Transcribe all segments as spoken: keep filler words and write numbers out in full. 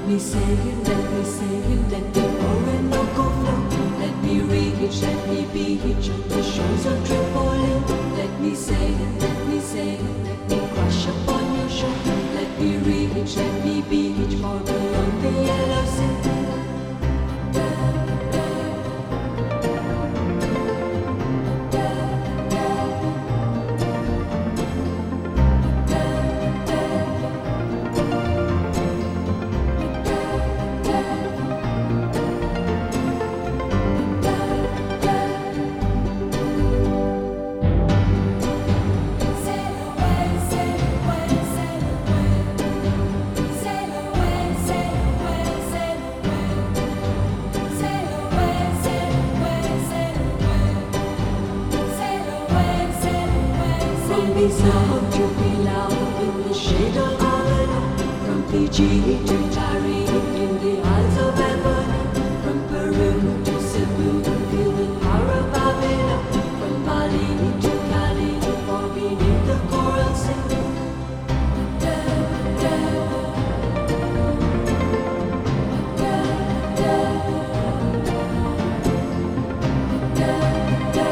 me sail, let me sail, let the Orinoco flow. Let me reach, let me beach on the shores of Tripoli. Let me sail, let me sail, let me crash upon your shore. Let me reach, let me beach far beyond the yellow sea. Love to be loud in the shade of Havana. From Fiji to Tahrir in the Isles of Ebony. From Peru to Cebu, feel the power of Avila. From Bali to Cali, far beneath the coral sea. Da, da, da, da, da, da.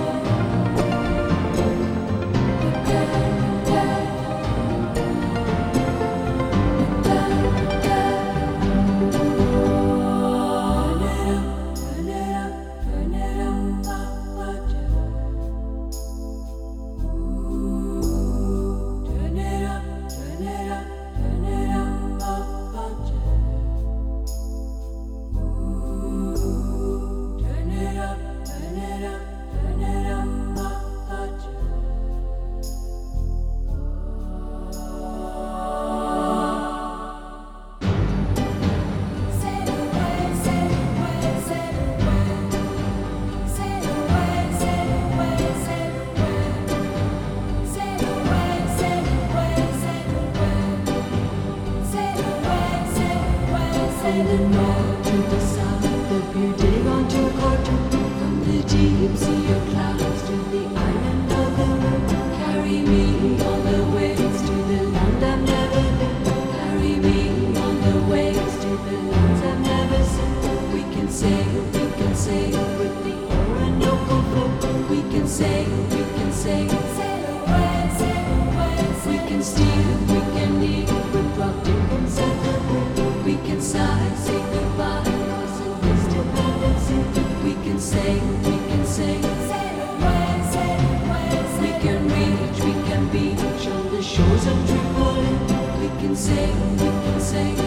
Sailing north to the south, the beauty on to Corfu. From the deep sea of clouds to the island of the moon. Carry me on the waves to the land I've never been. Carry me on the waves to the lands I've never seen. We can sail, we can sail with the Orinoco flow. We can sail, we can sail, sail away, sail away. We can steer, we can lead with rock dip and set the moon. We can sigh, say goodbye, cause of this dependency. We can sail, we can sail, sail away, sail away. We can reach, we can beach on the shores of Tripoli. We can sail, we can sail.